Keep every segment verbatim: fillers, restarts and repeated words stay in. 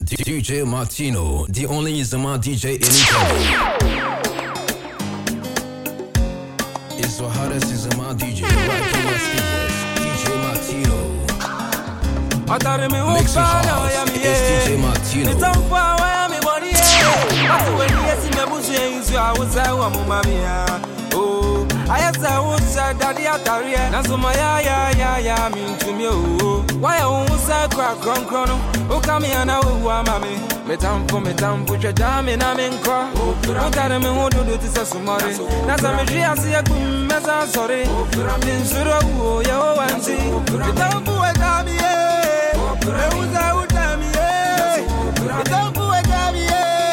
D J Martino, the only Zama D J in Italy. It's the hottest Zama D J right in my speakers. D J Martino. Mix it hard. It's D J Martino. I have the woods, daddy, Ataria, Nazumaya, ya, ya, ya, mean to me. Why I won't say crack, cron, chrono, who come here now, who are mammy? Metam for metam, put your damn in a main car. Don't tell me who do this as somebody. Nazamaji, I see a good mess, sorry. In Suro, yo, and see. Metam for a dammy, who's out, dammy, metam for a dammy.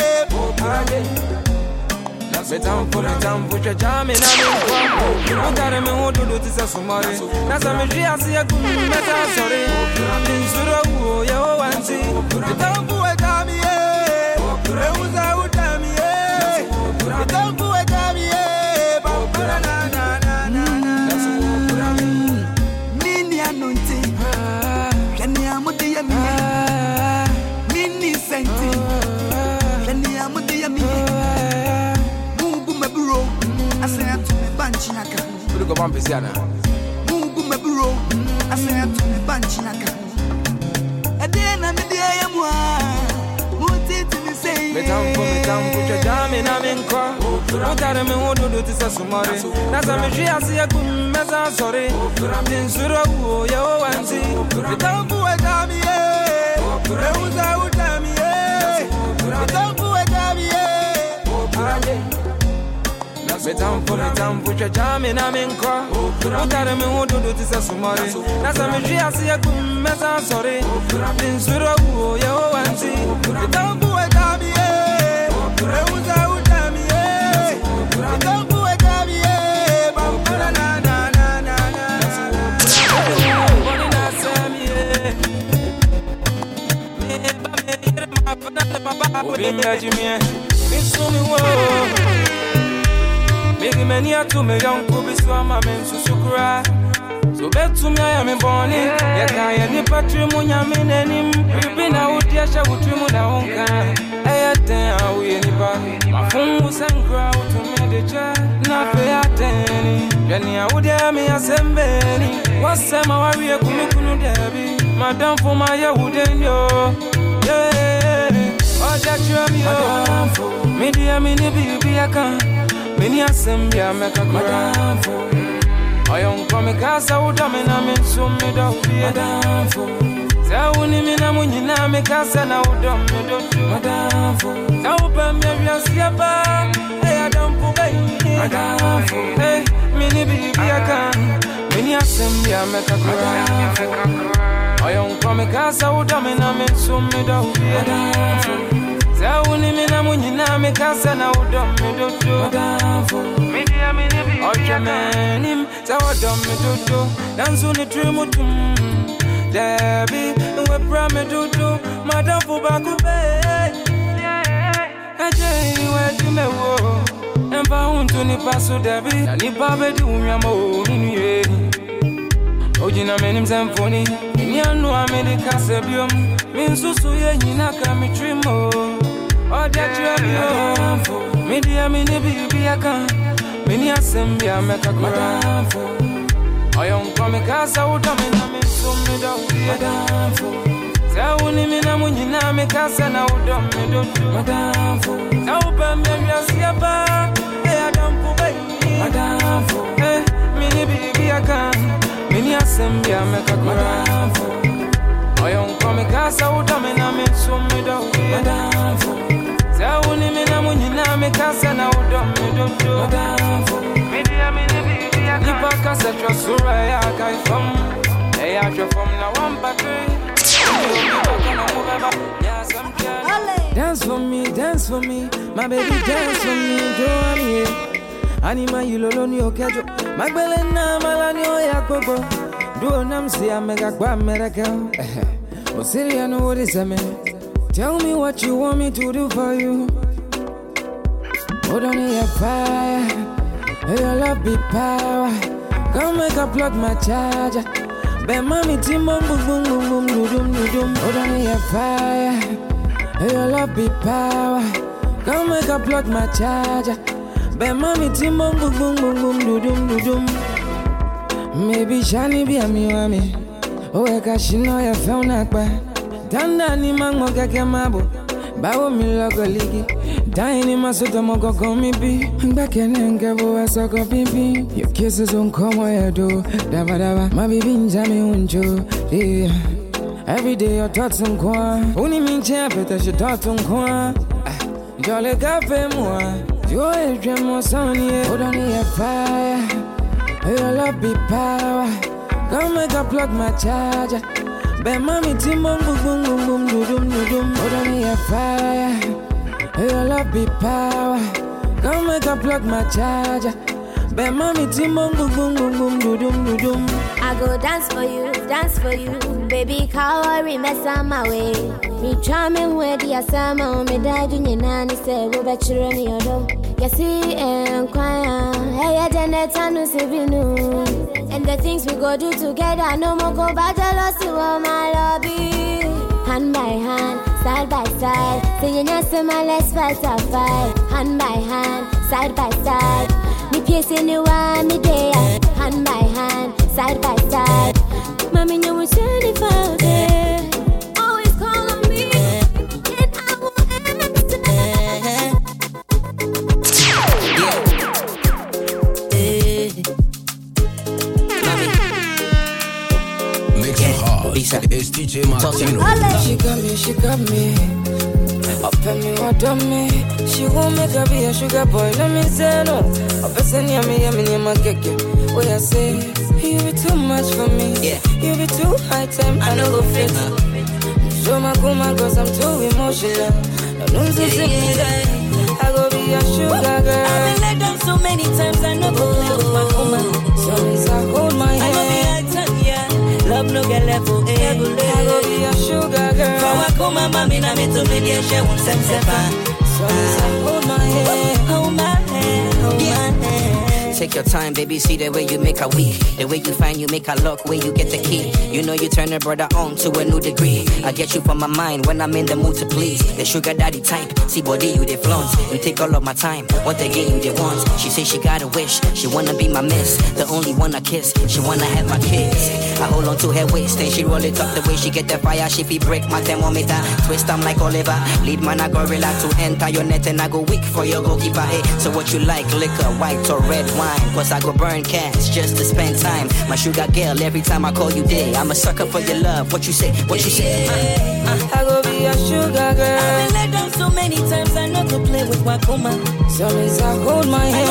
Metam for metam, put your jam in a main car. Don't tell me who do this as somebody. Nazamaji, I see a good mess, sorry. In Suro, yo, and see. Metam for a dammy. Who's out, dammy, metam for a dammy. Mini anointing, Jenny Amudia, Mini Sainty, Jenny Amudia, Mugu Maburo, I say to me Banchinaka. Look at Pampisiana. Mugu Maburo, I say to me Banchinaka. And then I'm the I am one. Metam for metam, put your jam in a main car. Don't tell me who do this as somebody. Nazamaji, I see a good mess, sorry. In Suro, yo, and see. Metam for a dammy, who's out, dammy, metam for a dammy. Metam for metam, put your jam in a main car. Don't tell me who do this as somebody. Nazamaji, I see a good mess, sorry. In Suro, yo, and see. Metam for a dammy. Who's out, dammy, metam for a dammy. Making many to me young Kobe Swama men to Sukra. So bet to me I am a bonny. Yet I am a patrimonio in him. We've been out here, shall we trim on our own kind. I had ten, we anybody. My phone was and crowd to me the chair. Not pay attention. Jenny, I would hear me as a Benny. What's some warrior Kunu Debbie? Madame for my wooden yo. Yeah, oh, that you're me. Media mini baby, I can't. Many assembly, I make a cry. I don't come a casa, would I mean, I'm in some middle. Madame for Zawuni mina munyina me kasa na udom me do Madame for Zawupa me aviasiaba Hey adampu bayi Madame for Hey mini bibi aka Mini assembly a meka kura Oyon kwa me kasa udom na me sum me do Madame for Zawuni mina munyina me kasa na udom me do Madame for Media mini bibi Ocha menim Zawadom me do Dansu ni trimutum Debbie, we promise to do, Madame Fubaku Bay. I tell you where to me, and found to Nipaso Debbie, and Nipa do Yamo in ye. Ojina Menim Symphony, in Yanu America Sabium, means to Suya Yinaka Mitrimo. Oh, that you have Media Mini Bibiaka, Mini Assembly, I make a graph. I don't come a casa, would I mean, I'm in some middle. Madame for Zawuni mina munyina me casa na udom me do Madame for Zawupa me aviasiaba Hey adampu bayi Madame for Hey mini bibi aka Mini assembly a meka kura Madame for Oyon come a casa udom na me some middle. Madame for Zawuni mina munyina me casa na udom me do Madame for Media mini bibi aka Nipa casa trasura ya kai from Hey, I from now one battery. Dance for me, dance for me, my baby, dance for me, Joanne. Anima, you loloni okejo. Magbelena, malani oyakobo. Do nam see I make a quam miracle. Oh, Siri, I know what is a man. Tell me what you want me to do for you. Hold on, your fire. Your love be power. Come make a plug my charger. Ben mami timon boom boom boom boom dum dum dum. Hold on your fire. Hey, your love be power. Come make a plug my charger. Be mommy team boom boom boom boom boom do dum do dum. Maybe Shani be a me wami. Oh, I got she know you found that bad. Danda ni mango kake mabo. Bawo mi logo ligi. Dine my soto moko komi bi. Back in and gabo a soko pipi. Your kisses on come where do. Dava dava. My baby njami unjo. Yeah. Every day your thoughts on kwa. Uni minche apeta she thoughts on kwa. Jolly cafe moi. You a dream more sunny. Hold on the fire. Your love be power. Come make a plug my charger. Be mommy team boom boom boom boom boom do dum do dum. Hold on the fire. Your love be power. Come make a plug my charger. Be mommy team boom boom boom boom boom do dum do dum. I go dance for you, dance for you, baby. Cowrie mess on my way. Me charming with the asama, me dad in your nanny say go back to me or do. You see and choir, hey, I didn't tell you see you know. And the things we go do together, no more go battle, see what my love is. Hand by hand, side by side, saying yes to my let's fight a fight. Hand by hand, side by side, me piercing you want me there. Hand by hand, side by side, mommy you was really found there. Always call on me, and I will answer. It's D J Martino. She got me, she got me. Up and me, what on me. She won't make her be a sugar boy. Let me say no. Up and send me, yummy, yummy, keke. What I say, you be too much for me. Yeah. You be too high time, I know go fit. Show my kuma, cause I'm too emotional. No news is in me. I go be a sugar girl. I've been let down so many times, I know go live with my kuma. So means I hold my hand. Love no get level, eh? I go be a sugar girl. For I come my mommy, na me to me dear, she won't sem sepa. So hold my hand, hold my hand, hold my hand. Take your time, baby, see the way you make her weak. The way you find you make her lock, where you get the key. You know you turn her brother on to a new degree. I get you from my mind when I'm in the mood to please. The sugar daddy type, see body you they flaunt. You take all of my time, what they get you they want. She say she got a wish, she wanna be my miss. The only one I kiss, she wanna have my kids. I hold on to her waist, and she roll it up the way she get the fire. She feel break my thermometer, twist I'm like Oliver. Lead man a gorilla to enter your net and I go weak for your goalkeeper. Hey, so what you like, liquor, white or red wine? Cause I go burn cash just to spend time. My sugar girl, every time I call you day. I'm a sucker for your love, what you say, what you say? uh, uh, I go be a sugar girl. I've been let down so many times, I know to play with Wakuma. So means I hold my hand.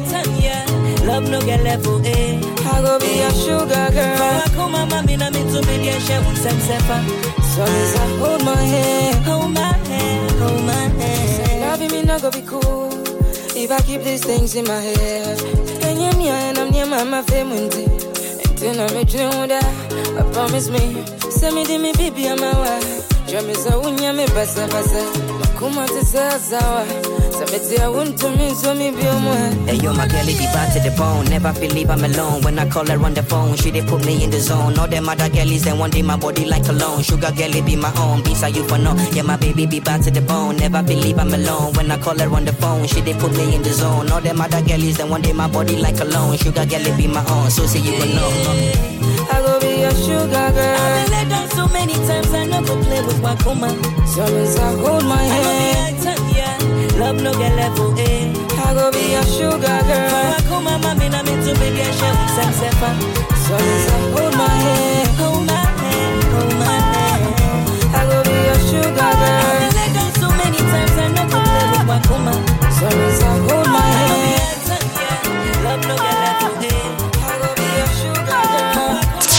Love no get level, eh? I go be a sugar girl. For Wakuma, mommy, na me to me dear, she won't sem sepa. So means I hold my hand, hold my hand, hold my hand. Loving me not go be cool if I keep these things in my head. And you're near and I'm near my family. And then I'm a dream that I promise me. Send me to me, baby, I'm my wife. Jam is a wunya me basa basa. Makuma te sa sawa. Sabeti I want to me so me be a man. Hey yo, my girlie be bad to the bone. Never believe I'm alone. When I call her on the phone, she they put me in the zone. All them other girlies, then one day my body like alone. Sugar girlie be my own. Bisa you for no. Yeah, my baby be bad to the bone. Never believe I'm alone. When I call her on the phone, she they put me in the zone. All them other girlies, then one day my body like alone. Sugar girlie be my own. So say you will know. I go be a sugar girl. I've been let down so many times, I know go play with Wakuma. So means I hold my hand. Love no get level, eh? I go be a sugar girl. For Wakuma, mommy, na me to me dear, she won't sem sepa. So means I hold my hand, hold my hand, hold my hand. I go be a sugar girl. I've been let down so many times, I know go play with Wakuma. So means I hold my hand. Love no get level, eh? I go be a sugar girl.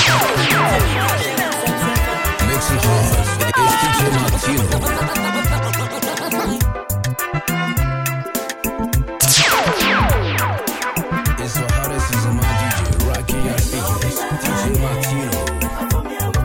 Makes it hard. It's D J Martino. It's the hottest season, my D J. Rocky, I speak it. D J Martino.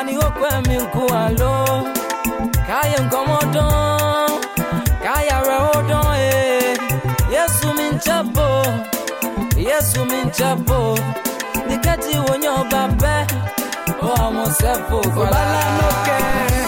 Mani okwe minkualo Kaya nkomodo Kaya reodo eh Yesu minchabo Yesu minchabo Nikati wonyo babe Oh amo sefo Kubala noke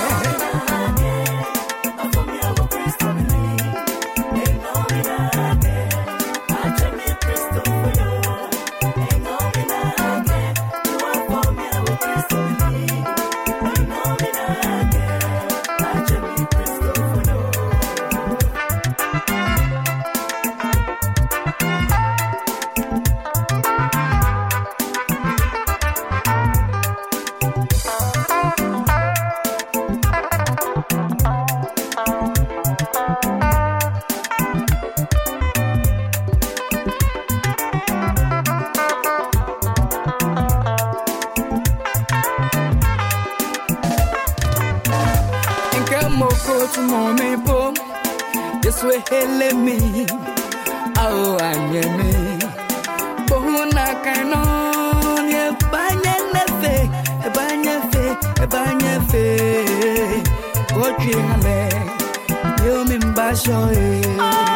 This way, let me. Oh, I'm your me. Bohuna canon, ye banyafe, a banyafe, a banyafe. Watching me, you mean basho.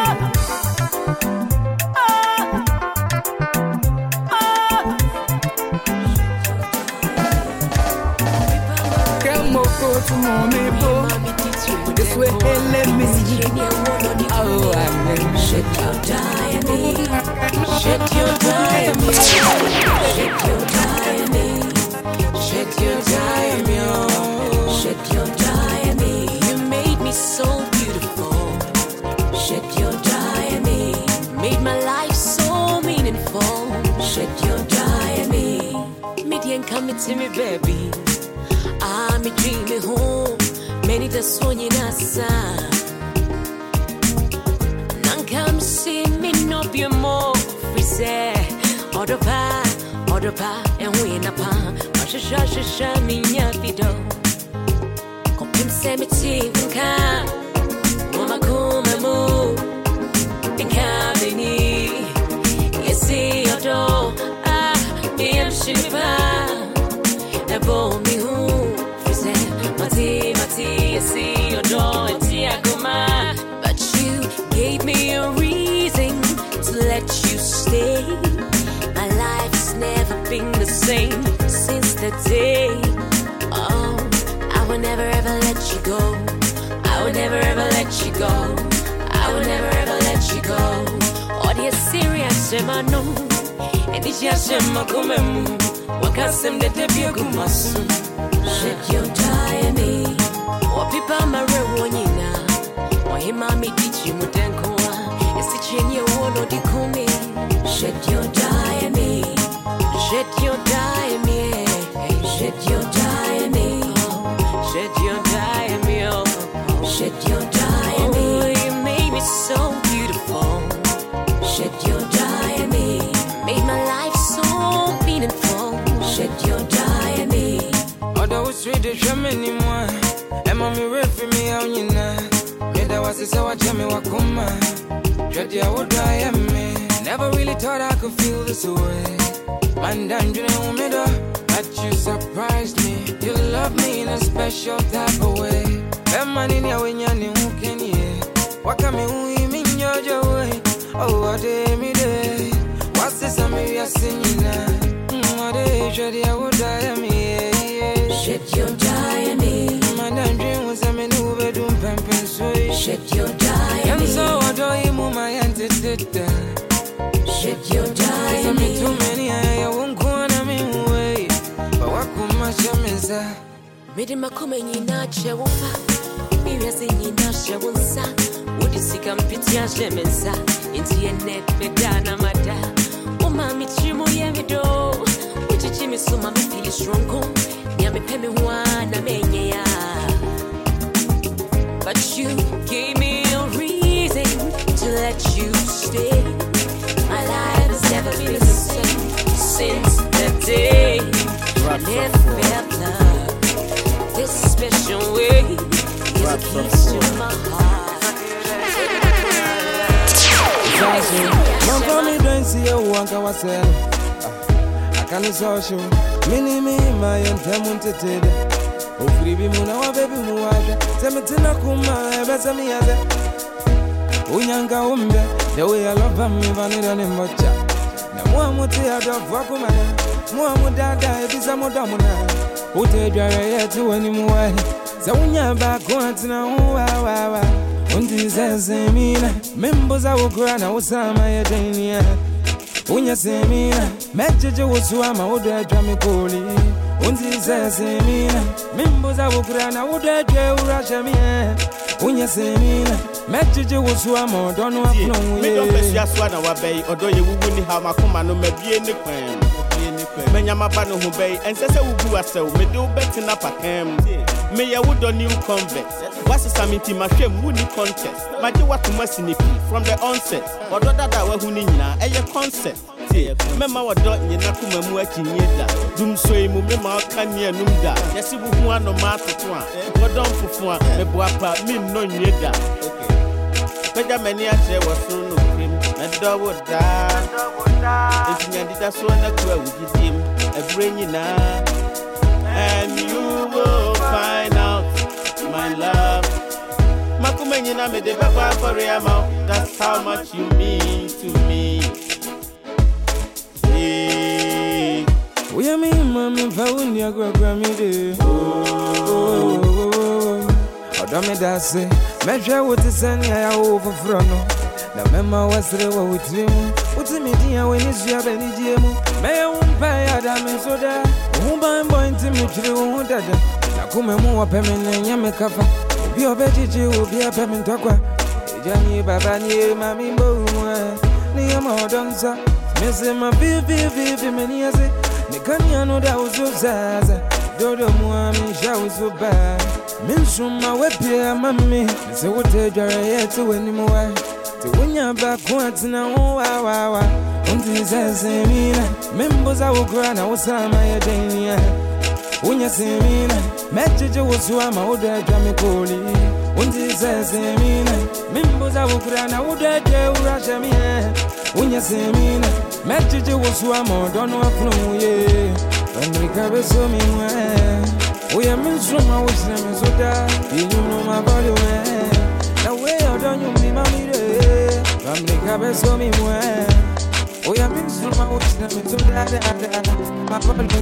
Come over to mommy, boy. This way, hey, let me. Oh, I'm in. Shake your diamond. Shake your diamond. Shake your diamond. Shake your diamond. Shake your diamond. You made me so beautiful. Shake your diamond. Made my life so meaningful. Shake your diamond. Median coming to me, baby. I'm dreaming home. Many the swinging outside. Come see me no be more free say Order pa, order pa and we na pa Masha sha sha sha mi nya fido Kopim se mi tinka Mama kuma mu Inka bini Yesi odo Ah, mi am shiba Ebo mi hu Free say Mati, mati Yesi odo Eti akuma Gave me a reason to let you stay. My life's never been the same since the day. Oh, I will never ever let you go. I will never ever let you go. I will never ever let you go. Oh, the serious no, and it's just my kumem. Wakasem de tebia kumasu. Shake your diamond. What people my rewonina. Hey, mommy, teach you mutenkoa. It's the chain you want or the kumi. Shed your diamond. Shed your diamond. Shed your diamond. Shed your diamond. Shed your diamond. Oh, you made me so beautiful. Shed your diamond. Made my life so meaningful. Shed your diamond. Although it's really Germany, moi. And mommy read for me out, you know. That was the so I tell me what come on. Dread I would die at me. Never really thought I could feel this way. Man, done you know me though. But you surprised me. You love me in a special type of way. That man in your when you're new can you? What can me who mean your joy? Oh, what day me day? What's this I'm here singing now? What day dread I would die at me. Shed your diamond. Man, done dream was a man who bedroom pamper. Shed your diamond. I'm so adore you, my antecedent. Shed your diamond. I'm too many, I won't go on a mean way. But what could my shamesa? Made him a coming in a chewofa. Maybe I sing in a shawonsa. Would you see come pity a shemensa? Into your net, Medana Mada. Oh, mammy, Chimo Yamido. Which is Jimmy, so mammy feel strong. Yammy Pemmy one, a mania. But you gave me a reason to let you stay. My life has never been the same since that day. I never felt love this special way. Is a keys to my heart. Don't call me, don't see you walk ourselves. I can't social. Mini me, my entertainment. O fribi muna wa baby muwaja. Temetina kuma ebesami yaze. Unyanga umbe. The way I love him, me vanilla ni mocha. Na mua muti adofu wakumana. Mua mudada ebisa mudamuna. Ute jare yetu wani muwahi. Za unyaba kuatina uwa wawa. Unti zesemina. Mimbo za ukurana usama ya jainia. Unya semina. Mejeje usuama ude jamikoli. Unti zesemina. Mimbo za ukurana ude je urashamie. Unya semina. Mejeje usuama dono afno we. Me don't best yaswa na wabei. Odo ye wugu ni hama kuma no mebie ni kwen. Menyama ba no ho bay and say wugu asew me do bet na pakem me ya wodo new convert what's samiti ma hwem wuni contest ma je what masinipi from the onset odo dada wa hu ni nyina eye concept me ma wodo nyina kuma mu achi nyeda dum soe mu me ma ka ne anum da yesi bu hu ano ma toto a wodo mfufu a me bo apa me no nyeda peja mani a che wo so no krim me do woda if you did so na kwa with him a bring na and you will find out my love makumenya na me de baba for your mouth that's how much you mean to me hey. We are me mama fauni ya kwa kwa mi de oh odo me da se me hwe wote sani ya over frono na mema wasre wa utrimu utimi dia weni zua beni diemu me umpa ya da me soda umba mbo intimi chiri udada na kume mu wa pemene nyame kafa obi obejiji obi apemi ntokwa ejani baba ni mami mbo mwa ni ya modonza mese ma bi bi bi bi meni ase ni kanya no da uzuzaza dodo mwa mi sha uzuba minsuma wepia mami se wote jare yetu weni mwa Unya ba kuatina uwa wawa Unti zesemina Mimbo za ukurana usama ya denia Unya semina Mejeje usuama ude jamikoli Unti zesemina Mimbo za ukurana ude je urashamie Unya semina Mejeje usuama dono afnuye Amerika beso mimwe Uya minsuma usne misoda Inyuno mabali we The way I don't you be mommy America beso mi mwe Oya minsu ma usna mi to da da da Ma polne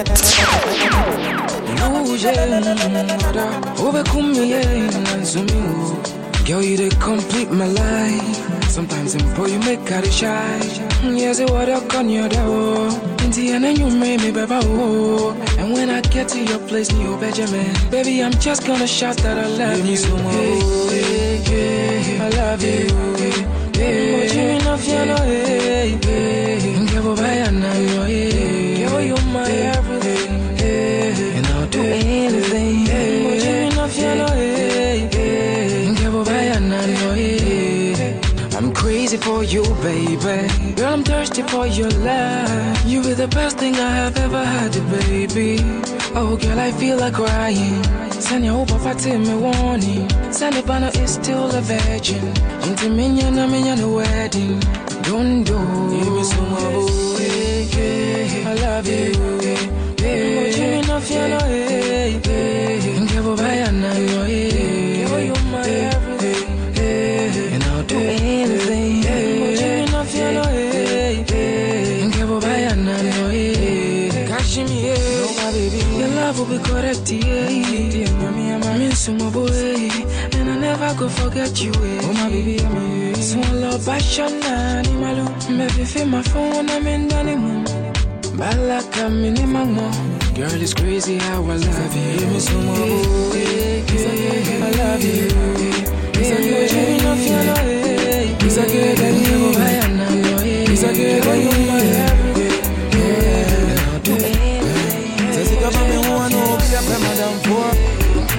Uje nada Ove kumye nansumi Girl you they complete my life Sometimes in boy you make her shy Yes it what I on your door Inti and then you made me baby oh And when I get to your place Neo Benjamin Baby I'm just gonna shout that I love you hey, hey, hey, I love you hey. Hey, hey, hey, hey, give away another hey, give you my everything, hey, and I'll do anything. Hey, hey, hey, give away another hey. I'm crazy for you, baby. Girl, I'm thirsty for your love. You be the best thing I have ever had, baby. Oh, girl, I feel like crying. Send your hope of a me warning. Send it banner is still a virgin. Until minion a minion a wedding. Don't do. Give me some more. Hey, hey, I love you. Hey, hey, hey, hey, hey, give a buy and I know hey, give you my everything. Hey, and I'll do anything. Hey, hey, hey, give a buy and I know hey, catch me hey, no my baby. Your love will be correct, yeah. I'm in some boy, and I never go forget you. Oh my baby, I'm in some love passion, animal. Maybe feel my phone, I'm in the moon. Balaka minimum. Girl, it's crazy how I love you. Give me some more boy, I love you. It's a good dream of your life. It's a good dream of my life. It's a good dream of my everything. And I'll do anything. Says it about me, who I know, be a madam for.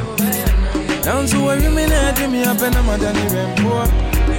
Down to where you mean that me up and I'm a Danny Rampo.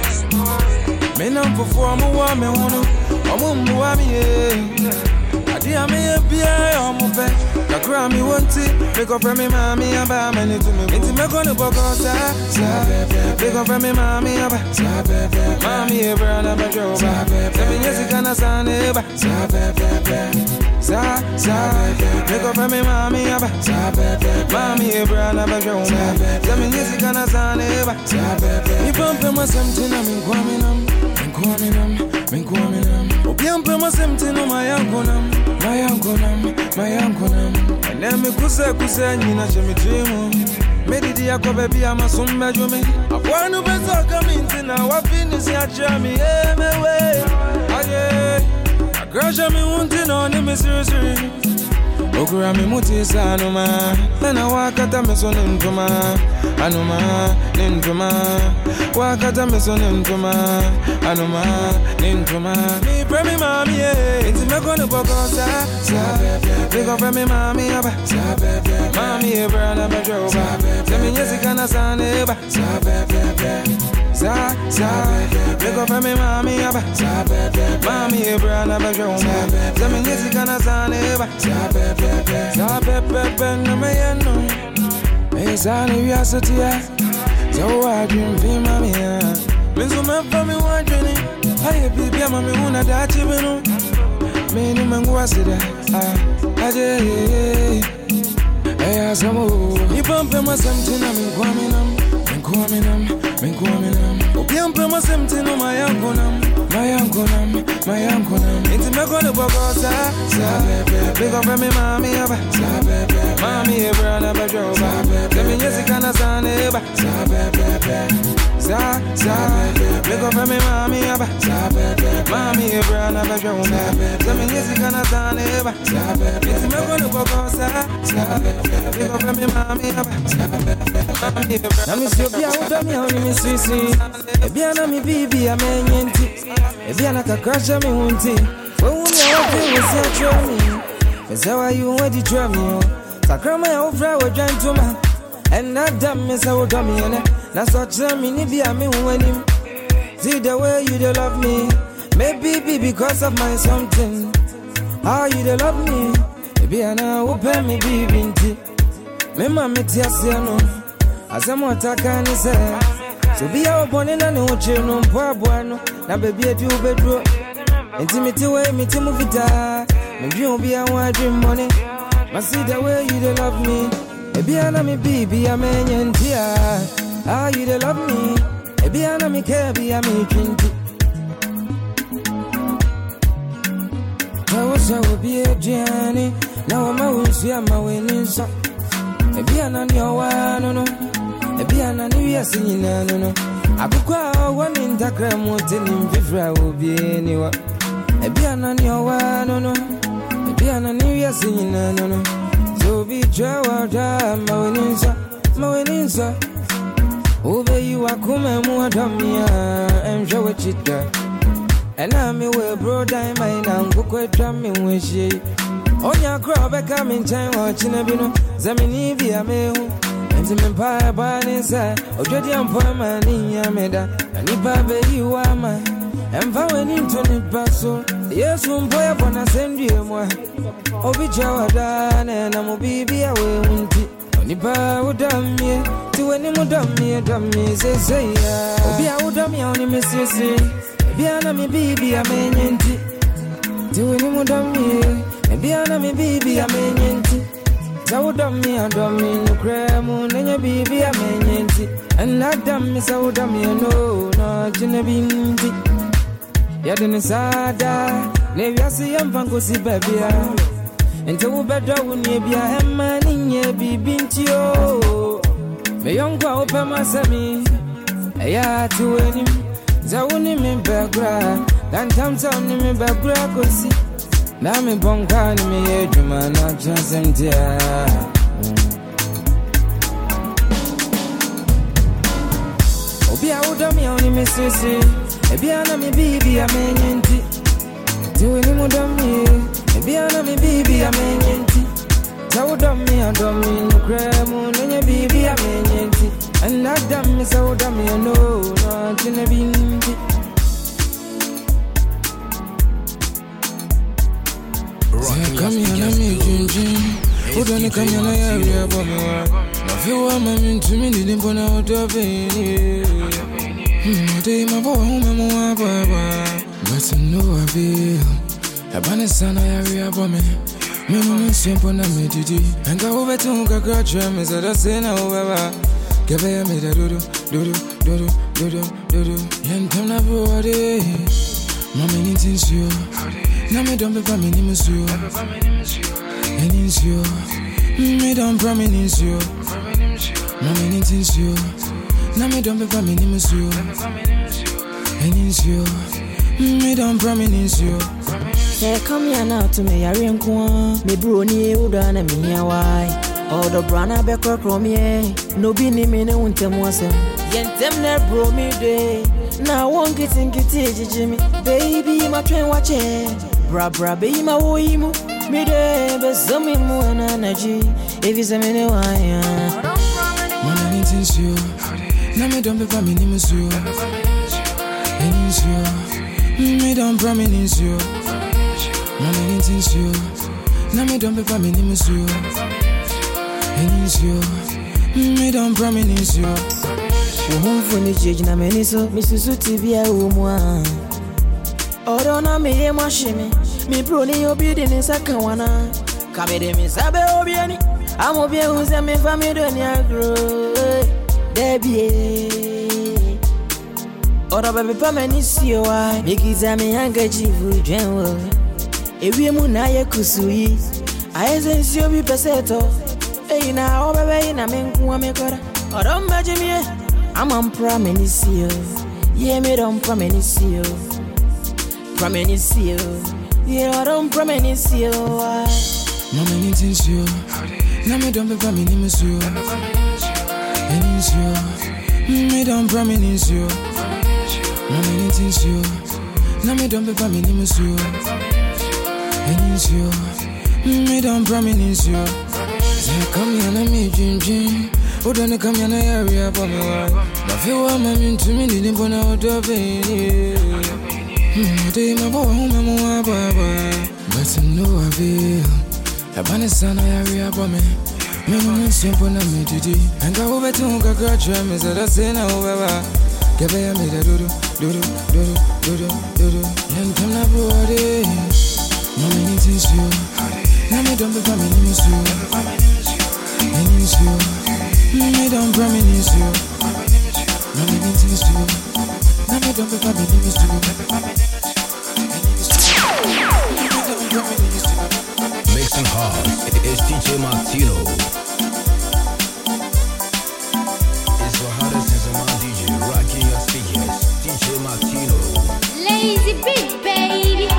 Men up for four more women, I'm on Muami. I dear me a beer, I'm a pet. The Grammy won't it. Pick up from me, mammy, and buy money to me. It's me gonna book out, pick up from me, mammy, and buy. Mammy, ever another job. Seven years ago, I signed it. Sa, sa, pick up from me, mammy, and buy. Mammy, brana bajo Zami music and a saneba Mi pampe ma semtina min kwaminam Min kwaminam, min kwaminam Obiampe ma semtina ma yankonam Ma yankonam, ma yankonam Ene mi kuse kuse nina shemi trimu Medidi yako baby ama sumba jumi Akwanu bezo kamintina Wafinisi ya chami emewe Aye Akrasha mi untina ni mi siri siri Okura mi muti sa anuma Nana wakata mi so nintuma Anuma, nintuma Wakata mi so nintuma Anuma, nintuma Mi premi mami eh Inti me kone poko sa Sa Mi go premi mami aba Sa Mami e brana bajoba Semi nyesi kana sa neba Sa Sa Sa Mi go premi mami aba Sa Mami e brana bajoba Semi nyesi kana sa neba Sa Sa pepe no me yeno Esa ni viasatia So I dream fi mami ya Minzo me fa mi wajeni Haye bibi ama mi una dachi binu Mini mangu wasida Aje Eya samu Ipampe ma semtina min kwaminam Min kwaminam, min kwaminam Obiampe ma semtina ma yankonam Ma yankonam, ma yankonam Inti me kone poko sa Sa Big up me mami aba Sa Mami e brana bajoba Semi nyesi kana sa neba Sa Sa Sa Big up me mami aba Sa Mami e brana bajoba Semi nyesi kana sa neba Sa Inti me kone poko sa Sa Big up me mami aba Sa Mami e brana Nami si obia udami ya uni mi sisi Ebia na mi bibi amenyenti Ebia na kakrasha mi hunti Wewe mi awafi wisi achomi Mesewa yu wedi chomi Sakrama ya ufra we jantuma And Adam mesa udami ene Na socha mi ni bia mi huwenim See the way you dey love me Maybe be because of my something How you dey love me Ebia na upe mi bibi nti Mema miti asiano Asemo ataka ni se So be our born in a uche no mpwabuano Na baby eti ubedro Intimity way me to move it Maybe you'll be a one dream money But see the way you dey love me Maybe I know me baby I'm in tia How you dey love me Maybe I know me care be I'm in twenty I was I will be a journey Now I'm a wincy I'm a winning so Maybe I know your one no no Maybe I know you are singing no no Akukwa one in the gram mountain in Vivra will be anyone Maybe I know your one no no Maybe I know you are singing no no So be Jawa my winning so my winning so Over you are come more dummy and show it chita And I'm a bro diamond and go quite drumming with she On your crowd back coming time watching a bino Zamini via me Enti mempire bani sa Ojodi ampoema ni yameda Nipa be you ama Emfa weni ntoni paso Yesu mpoya pona sendi mwa Obi chawadane na mubibi ya we unti Nipa udamie Tiweni mudamie damie se se ya Obi ya udamie oni misisi Ebi ana mi bibi ya menyenti Tiweni mudamie Ebi ana mi bibi ya menyenti Zawudami adami nukremu nenye bibi ya menyenti And adami zawudami no no jine binti Yadini sada Nevyasi ya mfangu si bebia Ente ubeda unyebia Ema ninye bibinti yo Meyongwa upe masami Eya tuweni Zawuni mimbegra Gantamta uni mimbegra kosi Nami bonga ni miyejuma na chansentia Obi ya udami ya uni misisi Ebi ana mi bibi ya menyenti Tiwe ni mudami Ebi ana mi bibi ya menyenti Sa udami ya domi nukremu Nenye bibi ya menyenti And adami sa udami ya no No chine binti Come here, let me jinjin. Hold on, come here, let me have a more. My few women into me, didn't put out of it. Hmm, day my boy, home, I'm more, but I know I feel. A banner son, I have a woman. Minimum simple na medidi. And go over to Gaka Tram is a sena over. Give me the dodo, dodo, dodo, dodo, dodo. Yantana body. Mamma needs you. Now me don't be family needs you. And it's you. Me don't promise you. Mamma needs you. Now me don't be family needs you. And it's you. Me don't promise you. Say come here now to me, I ring one. Me brony, Uda, and me, why? All the brana back from me. No be ni me, no one tell me. Yentem ne bro me day. Now one getting kitty, Jimmy. Baby, my train watch it. Bra bra, baby, my woimu. Me day, but some me more energy. If it's a minute, why? Mama needs you. Now me don't be family needs you. And it's you. Me don't promise you. Mama needs you. Now me don't be family needs you. And it's you. Me don't promise you. Home for the judge na many so Missus T V a woman. Odo na me ye mashimi. Me bro ni obedience akawana. Kamede me sabe obiani. Amo bien who's a me family do ni agro. Debbie. Odo baby pa me ni si o ai. Me kiza me hanga chifu dwenwo. Ewie mu na ye kusui. Ayezen si obi peseto. Ei na o bebe na me nku me kora. Odo mbaje me. I'm on promise you. Yeah, me don't promise you. Promise you. Yeah, I don't promise you. Mama needs you. Now me don't be family needs you. And it's you. Me don't promise you. Mama needs you. Now me don't be family needs you. And it's you. Me don't promise you. Say come here and me dream dream. Oh, don't come in the area for me. I feel I'm into me, didn't put out the pain. I take my boy home and more, but I know I feel. I ban a son area for me. Minimum simple na me today. And go over to Gaka Tram is a sena over. Give me the dodo, dodo, dodo, dodo, dodo. And come na body. Mommy needs you. Now me don't be family needs you. And it's you. Me don't promise you. Mommy needs you. Now me don't be family needs you. Mixing hard, it's D J Martino. It's the hottest since I'm on D J, rocking your speakers. D J Martino. Lazy beat, baby.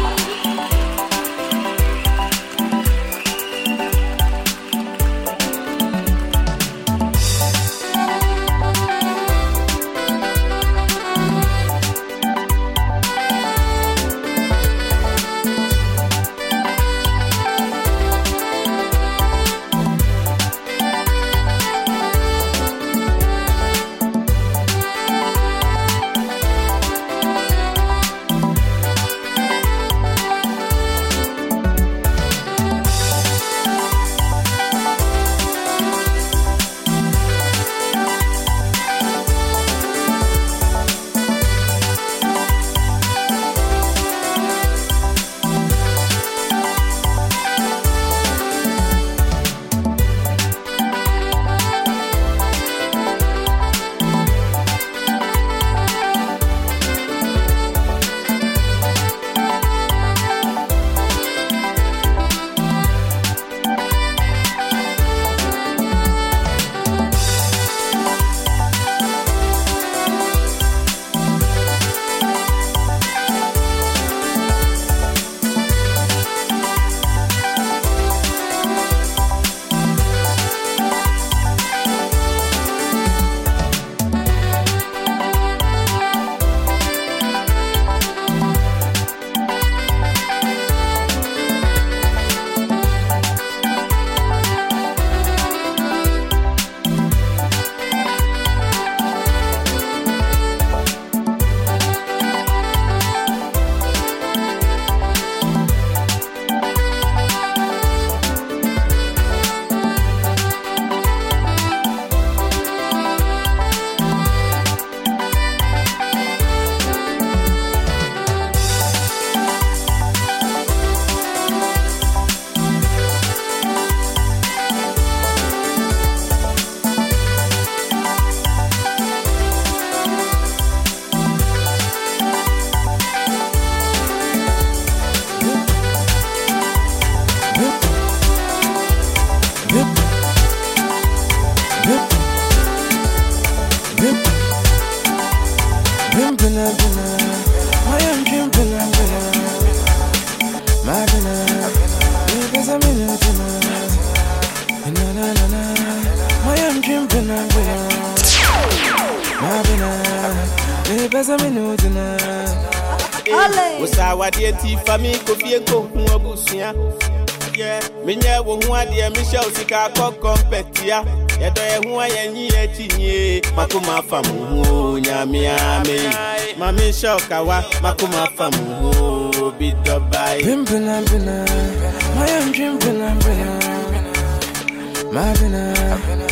Was our dear tea for me, coffee and coke, Muabusia? Yeah, Minya, who are dear Michelle Sika, Competia, yet I who I am here, Makuma Famu, Yamiami, Mammy Shokawa, Makuma Famu, beat the by Pimpin' and Pina, my own drimpin' and Pina, Mavina,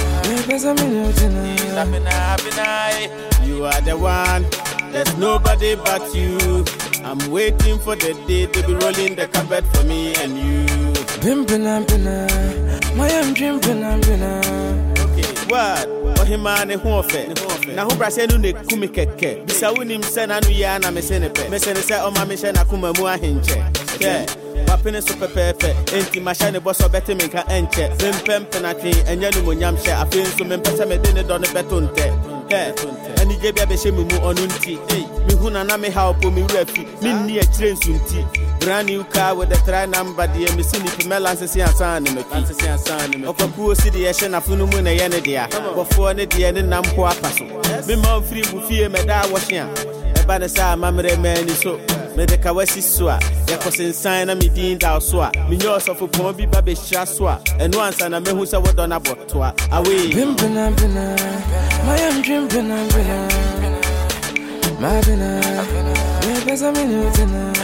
you are the one, there's nobody but you. I'm waiting for the day to be rolling the carpet for me and you. Pimpin' and Pina, my own drimpin' and Pina. Okay, what? Oh, him and a hofe. Now, who brasenu ne kumikeke? Bisa winim sena nu yana mesenepe. Mesenese o ma meshena kuma mua hinche. Yeah. Wapene super pepe, enti mashane bosso bete minka enche. Pimpem penati, enyanu munyamshe. Afin so mempesa medine done betunte. Yeah. And you gave a shame on unti. Me huna na me help me refi. Me near train sunti. Brand new car with the try number. The emissary Pimelan Sassi and San in the Kansas and San. Okapu City, a shen of Funumuna Yenedia. Before the end in Nampoa Paso. Me mom free Buffy, Meda Washington. A banasa, Mamre man is so. Medica Wessi Swa. Yakosin sign a meeting down Swa. Minos of a Pombi Baby Shaswa. And once and a man who's a word on a bottoa. Away. Pimpin' and Pina. My own drimpin' and Pina. My Pina. There's a minute in a.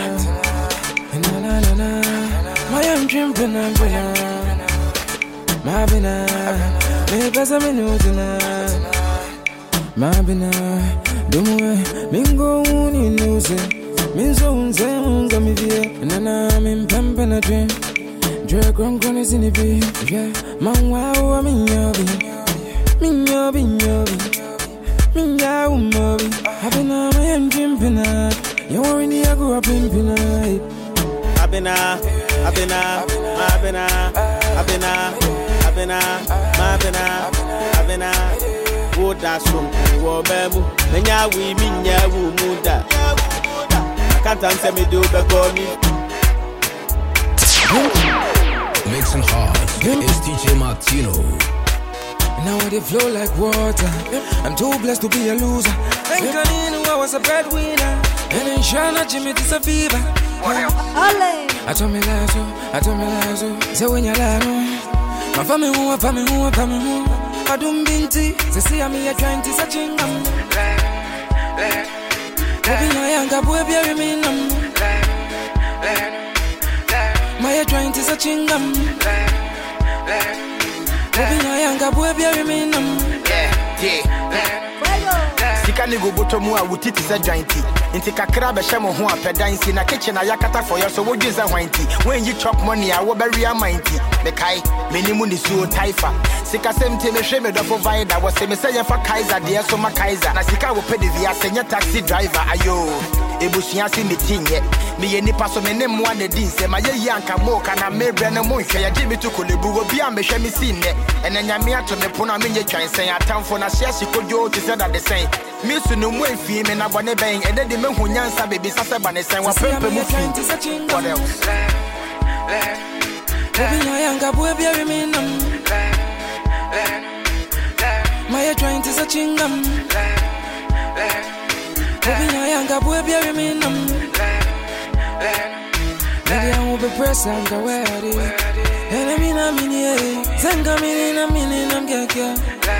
My own drimpin' and Pina. My Pina. There's a minute in a. My Pina. Dumwe. Mingo in news. Minzo unze gami vie. Nana min pampa na dream. Drag on is in the be. Yeah. Man wow minyobi. Minyobi minyobi. Minyaw mobi. Abina my own drimpina. You already I grew up in Pina. Abina, Abina, Abina, Abina, Abina, Abina, Abina. Wo da so wo bemu. Menya we minya wo muda. Can't answer me do the me. Mixing hard. It's D J Martino. Now they flow like water. I'm too blessed to be a loser. Thank God I was a breadwinner. And in Shana Jimmy is a fever. I told me lies, I told me lies. So when you're lying, my family, my family, my family. I don't mean to say I'm here trying to search him. Open your young up, we'll be a minimum. My trying to search him. Open your young up, we'll be a minimum. Yeah, yeah. Sika ni go botomu a wutiti sa jointi. Inti kakra be shemo ho apedansi na kitchen ayakata for you so wodi za hwanti. When you chop money a wo bury amanti. Me kai menimu ni suo taifa. Sika semte me hwe me dofo vida wo se me say fa Kaiser de so ma Kaiser. Na sika wo pede via senya taxi driver ayo. Ebusua si metinye. Me ye nipa so me ne mo na din se ma ye yanka mo kana me bre na mo hwe ya gimi to kolebu wo bia me hwe me sinne. Enanya me ato me pono me nye twansen atamfo na hye hye kodwo ti se da de sen. Me su no mo afie me na bone ben e de me hu nyansa baby sase ba ne sen wa pempe mu fi. What else? Open your young up, we'll be a minimum. My trying to search him. Open your young up, we'll be a minimum. Maybe I won't be present, I'm ready. And I mean, I'm in here. Send come in, I'm in, I'm getting.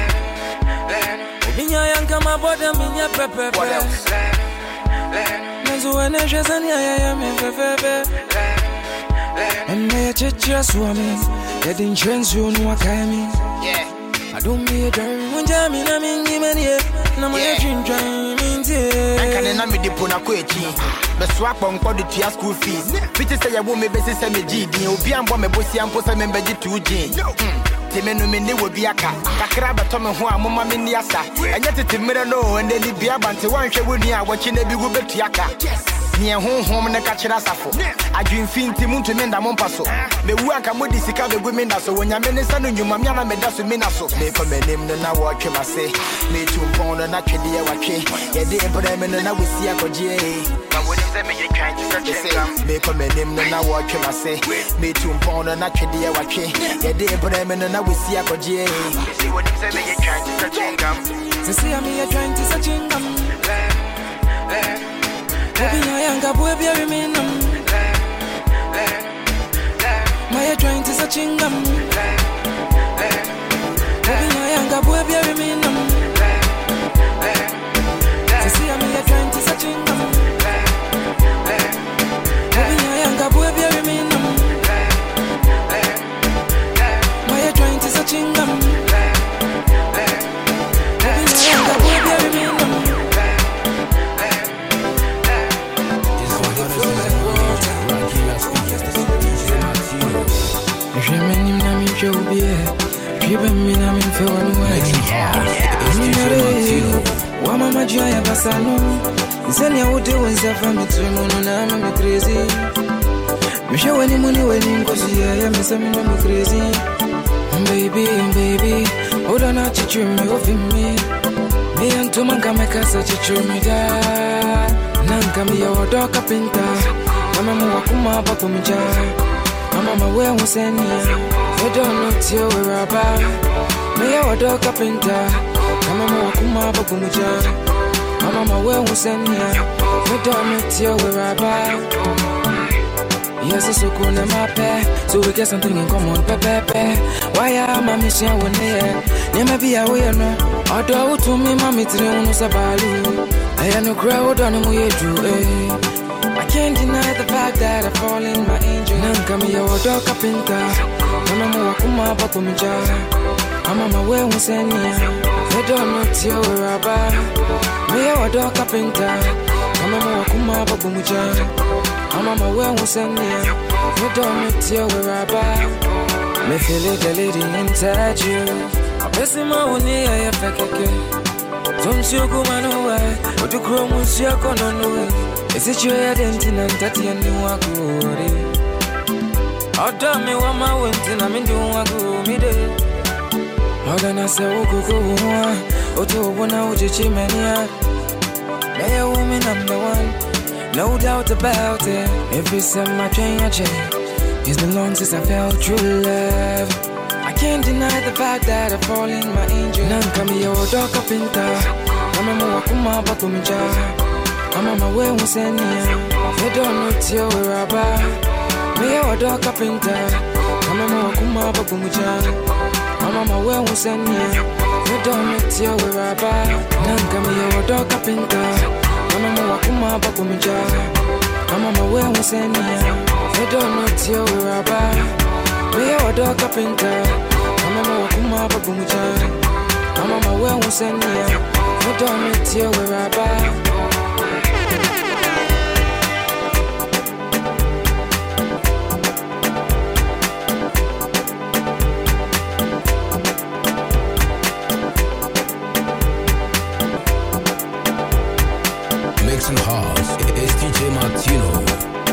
Open your young come about them in your pepper. What else? Nazo when I just and I am in pepper. And I just woman, that insurance you know what I mean. Yeah. I don't be a dream when Jamie, I mean, give me here. No more dream, dream, means it. I can't name the Punaqueti. The swap on quality school fees. Peter say a woman basis and a G D. Obian bomb a bossy and post a member to G. Timenu Mini will be a cat. Kakraba Tom and Hua, Mamma Miniasa. And yet it's a mirror no, and then the Biabante one show with me watching a big Yaka. Yes. near home home and a catcher asafo. I dream finti muntu menda mompaso. Me work a modi sika the women so when your minister no you mamma medaso minaso. Me for me name no na watch him I say. Me two pound and actually a watch. Yeah, they put them in and I will see a coje. But when they me trying to search me for me name no na watch him I say. Me two pound and actually a watch. Yeah, they put them in and I will see a coje. See what they say me trying to search him. They see me trying to search him. Baby, I am a boy, baby, me no. My trying to search him. Baby, I am a boy, baby, me no. They see me trying to search him. Baby, I am a boy, baby, me no. My trying to search him. Wamama jaya basano Nsani ya wote wenza fami tuimono na mami crazy Misha weni muni weni mkosi ya ya misa mina mi crazy Baby, baby Oda na chichumi ofi mi Mi antuma nkame kasa chichumi da Nanka mi ya wadoka pinta Mama mu wakuma bako mija Mama mawe husenia Oda noti ya weraba Mi ya wadoka pinta Mama mu wakuma bako mija Mama mawe husenia Oda noti ya weraba Yes, it's so cool in my pair. So we get something in common, pepe. Why am I missing one day? Never be aware, no. Although to me, mommy, three on Sabalu. I am no crowd on him, we do, eh. I can't deny the fact that I fall in my angel. Nanka me your dog kapinta. Mama wakuma bakumja. Mama mawe husenia. They don't know your rabba. Me your dog kapinta. Mama wakuma bakumja. Mama mawe husenia. You don't need to worry about. Me feel it, the lady inside you. I best in my own ear, I fake. Don't you go man away? But the chrome was your corner, no. Is it your identity and tatty and you are good? I'll tell me what my winter, I'm in doing what go me there. How can I say, oh, go go, oh, to one out, Chimania? May a woman number one. No doubt about it. Every time I change, I change. It's been long since I felt true love. I can't deny the fact that I fall in my angel. Nanka mi yo dog kapinta. Mama mo wakuma bakumja. Mama mawe husenia. You don't know tiyo weraba. Mi yo dog kapinta. Mama mo wakuma bakumja. Mama mawe husenia. You don't know tiyo weraba. Nanka mi yo dog kapinta. Mama wakuma bakumja. Mama mawe husenia. You don't know tiyo weraba. Me ya wadoka pinta. Mama wakuma bakumja. Mama mawe husenia. You don't know tiyo weraba. Mixing House, it's D J Martino.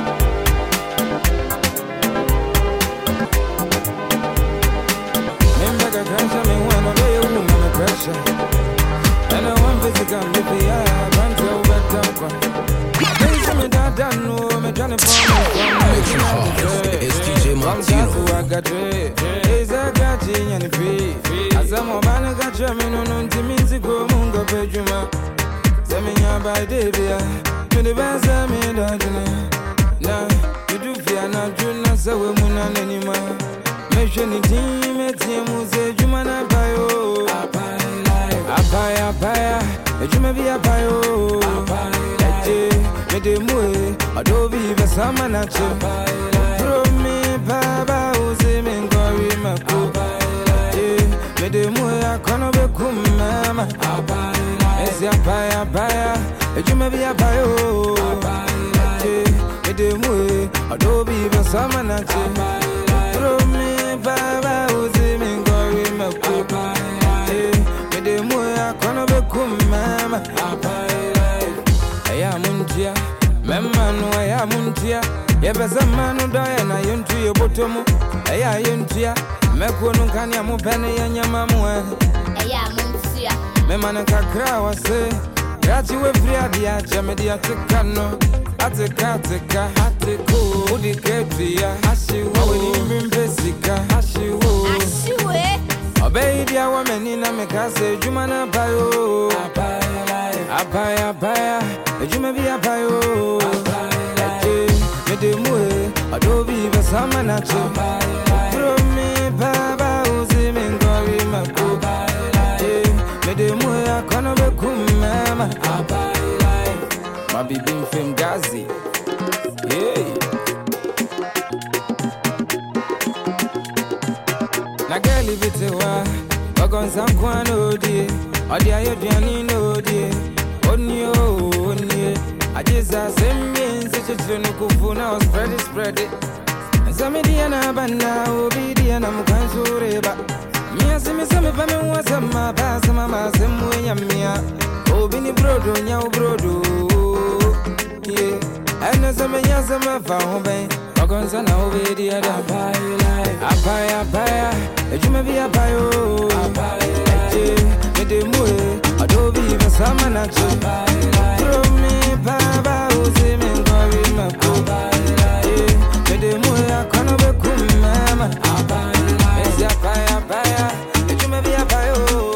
And I want physical, maybe I can't tell what I'm going. I don't know, I'm trying to find Mixing House, it's D J Martino. I got it, it's a catching and free. As I'm a man, I got you, no, no, to me to go, Mungo Pejuma. Send me out by Davia, to the best I made out. Now, you do fear not, do not say women anymore. Mission the team, it's him who said you man a bio. Apaya, apaya, you may be a bio. Apaya, me de mue, adobe, the summer nacho. Throw me, Baba, who's him in Gory Mako. Me de mue, I can't be cum, mamma. It's apaya, apaya, you may be a bio. Me de mue, adobe, the summer nacho. Throw me, Baba, who's him in Gory Mako. The more I can't be come, Mama. I am Mundia, Mamma, Eya muntia, yebeza manu doya na yuntu yobotomu. Eya yuntia, mekunu kanya mupene ya nyamamwe. Eya muntia, me man kakra wase. Grachi we free dia jamedi atekano. Ateka ateka ateko. Udi ketia ashiwo. Weni mimpesika ashiwo. Ashiwe. Obey dia wameni na mekase jumana bayo. Apaya apaya, ejume bi apayo. Mede muhe, adobe basama na cho. Promi baba uzi mingori mako. Mede muhe akono be kumama. Mabi bin fem gazi. Yeah. Nagali bitewa, wagonza mkwano die. Odi ayo diani no die. Onyo, onye. I just a same means such a true now spread it, spread it. And some Indiana bana, obedient, I'm going to reba. Me as me some of them was a ma pass, mamma, some way, and me. Oh, Benny Brodo, Yao Brodo. Yeah, and as a man, yes, I'm a found bay. Wagons and obedient, I buy life. I buy, I buy, you may be a bio. I buy life. Me de mue, adobe, the summer natural. Baba uzi mingori mako. Me de muya kono be kumama. Esi apaya apaya, ejume bi apayo.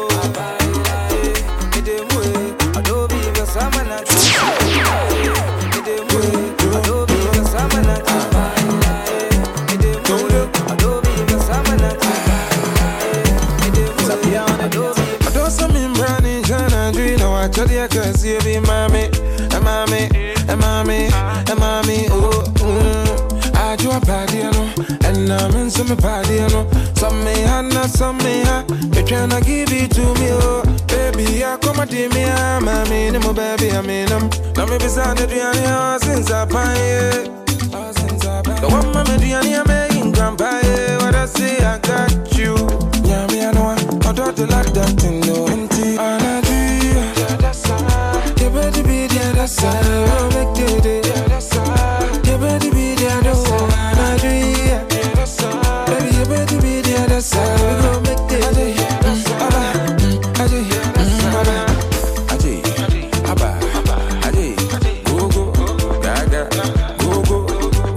Me de muye, adobe be samana. Me de muye, adobe be samana. Me de muye, adobe be samana. Me de muye, adobe. I don't some imbrani jana drina wa chadi akasi bi mami. Mami, mami, mami, oh, mm. I do a party, no, and I'm in some party, no. Some may have, not some may have. You're tryna give it to me, oh, baby. I come at me, mami, no, baby, I mean, I'm not maybe Sunday, Diana, since I pay. The one mama, Diana, I'm making grandpa. What I say, I got you. Yeah, me, I know, I don't like that thing, no, empty. That's how I make it. You better be there, that's how I do it. Baby, you better be there, that's how we gon' make it. Aji, Aji, Aji, Abba, Aji, go go, gaga, go go.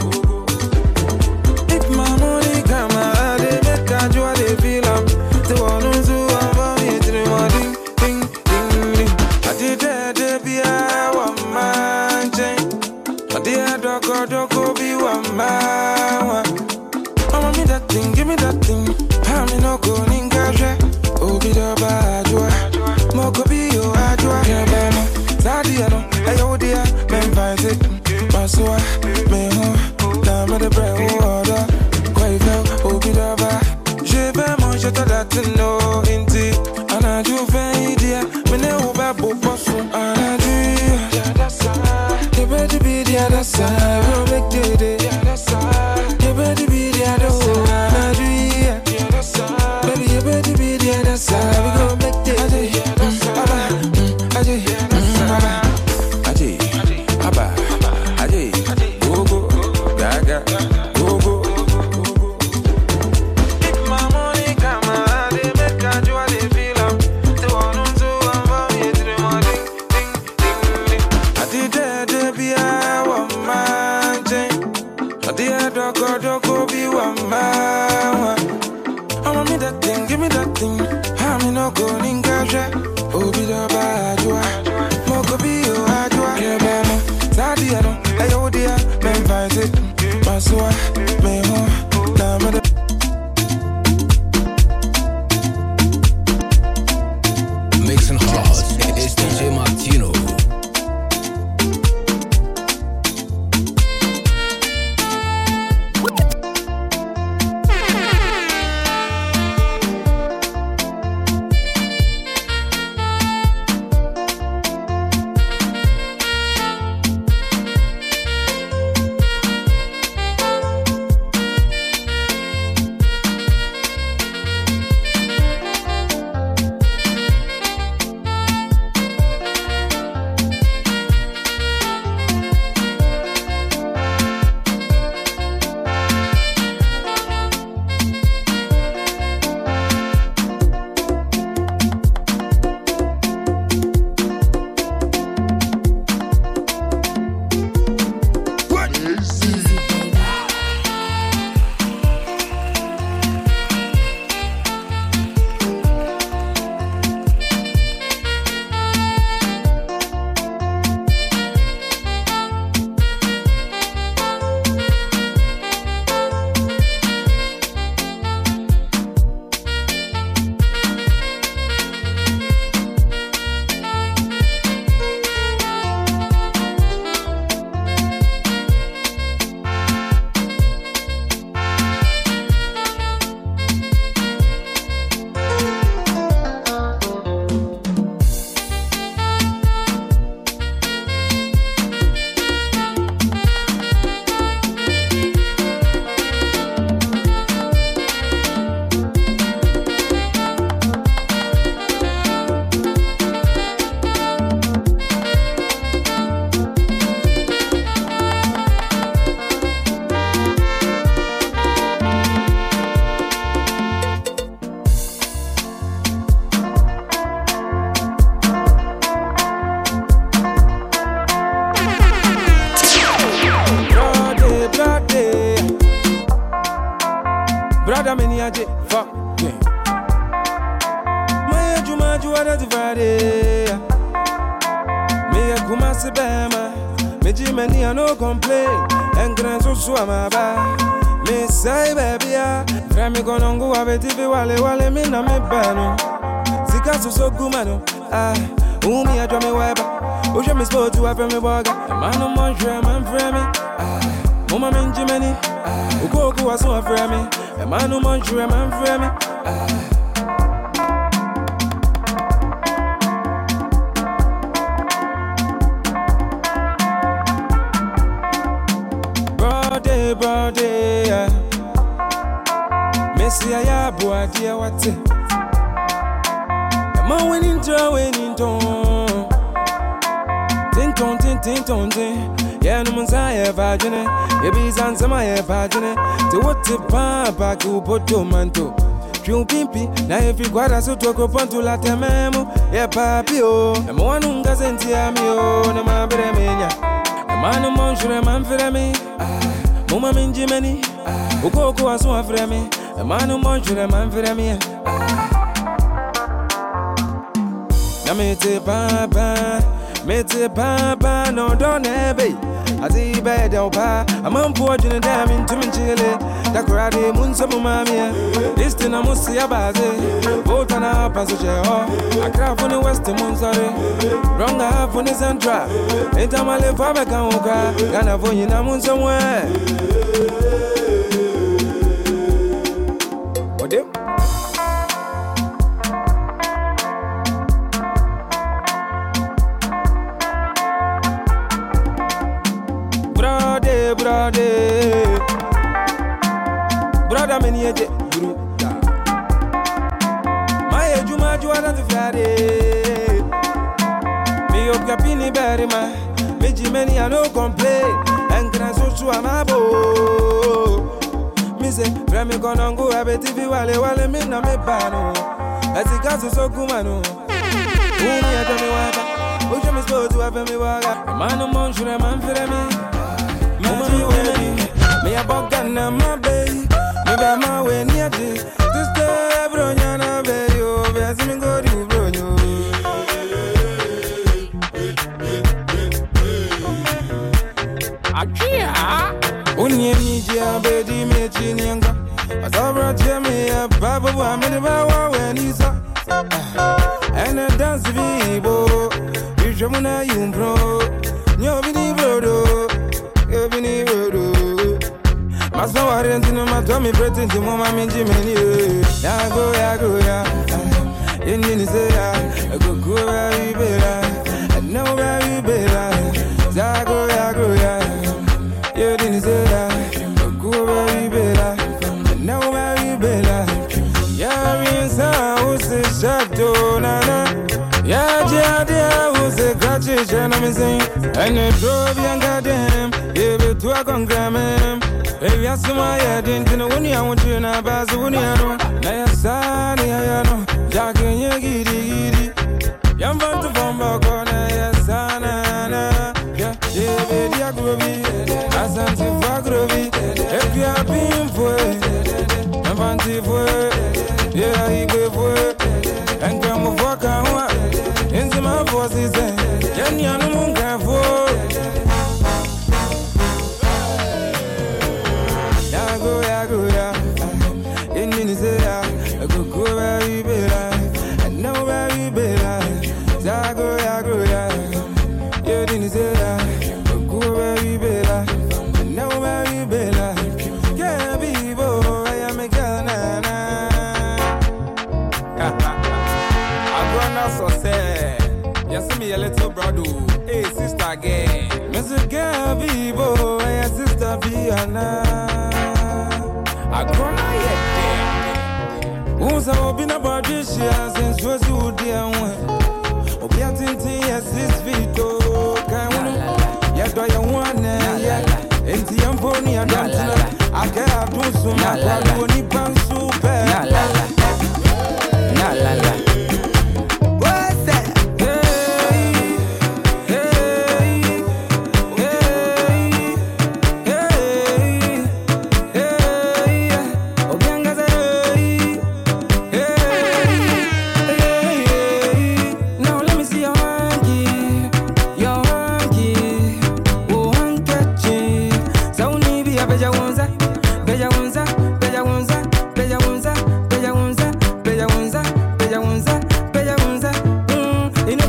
If my money come out, they make a joy, they feel up. The one who's who I'm on it, they want ding, ding, ding, ding. I did that, they be a Doko doko be one man. Mama me that thing, give me that thing. I me no go ningaje. Oh be the bajwa. Moko be yo ajwa. Yeah bama. Sadiano, ayo dia, men fight it. Maswa, me ho. Na me the bread water. Quite fell, oh be the ba. Je vais manger ta date no inti. Ana ju fe dia, me ne ho ba bo bosu. Ana ju. You better be the other side, we'll make it. You better be the other side, baby, you better be the other side, we gon' make it. Aji, Aji, Abba, Aji, go go, gaga, go go. If my money come out, they make a joy, they feel up. The one who's who I'm on it, the one ding, ding, ding, ding. I did that. Be a woman, I dear doko doko be one man. Oh, me that thing, give me that thing. I'm in no go ningaje. Oh, be the bajwa. Moko be yo ajwa. Yeah, bama. Sadiano, ayo dia, men fight it. Maswa, me ho, na me the. Mixing hard, it's D J Martino. brother many a j fuck yeah. My juma jua da Friday. Me a kumasi bema. Me jimeni a no complain. And grand so so ama ba. Me say baby ya. Frami konongu abeti bi wale wale mi na me bano. Sika so so gumano. Ah, umi a drum me weba. Oje me sport to a frami boga. Man no man share man frami. Ah, mama men jimeni. Uko uko waso a frami. Man no man share man frami. Ah. Brody, yeah. Messi, I have boy, dear, what's it? I'm a winning draw, winning tone. Tin ton, tin, tin, ton, tin. Yeah, no one's I have vagina. You be sans my vagina. To what the papa could put to manto. True pimpy, now if you got a so talk upon to la tememo. Yeah, papi, oh. I'm one who doesn't hear me, oh, no, my bremenia. A man of Monsieur, man for me. Mama minji meni, uko uko aso afremi, emanu monjure manfremi. Na mete papa, mete papa no don't ebe. Ati be de opa, amampo adwene dam ntumi nchile. Takurade munso mumamia. Listen na musi abaze. Vota na paso cheho. Akrafo ni west munsare. Wrong half on the central. Etamale fabe kanwoka. Gana fo nyina munso mwe. Ode Brother, brother, brother, many a day, bruta. My juma juana to Friday. Me yo capini berry ma, me jimeni a no complain. And can so to amabo. Me say, Remy Conongo, I bet if you wale wale me na me bano. As it got so kumano. Umi a dame wapa. Oje me sport to have me waga. Man no man should a man for me. Me a bugger na my baby. Me ba my way near this. This day bro nyana baby. Oh, be as me go do bro nyo. Akia. Unye mi jia baby me chinyanga. Asabra chemi a baba wa me ne ba wa we ni sa. And a dance vibo. You jamuna yumbro. Nyo bini bro do. You bini bro do. Maso warenti no matomi pretend mama minji meni. Ya go ya go ya. Indi ni say ya. Go go ya ibera. No ya ibera. Ya go ya go ya. You didn't say ya. Go go ya ibera. No ya ibera. Ya rinsa use shadow nana. Ya jadia use kachi chana me sing. And the drove younger them. You be to a congram. If you ask my head into the one I want you na baz one I know. Na yasani ayano. Jackie yegi gidi. Yam van to form back on yasana na. Yeah, yeah, baby, I grow be. Asanti fagrovi. If you have been for it, I'm fancy for it. Yeah, he go for it. And come of walk out. Into my voices, and you know, for go ya go ya, in Minnesota, I go go very better, and no very better. Ya go ya go ya, you didn't say that. Go go very better, and no very better. Yeah, people, I am a Ghana. I gonna so sad. You see me a little brother, hey sister again. Mister Gabby, boy, hey sister Biana. I gonna yet there. Who's a been about this year since was you dear one? Obi a tintin yes this vito. Can you? Yes, do you want it? Yeah. Enti amponi adantuna. I can't do so much. I don't need pan super. La la la. La la la. What's that?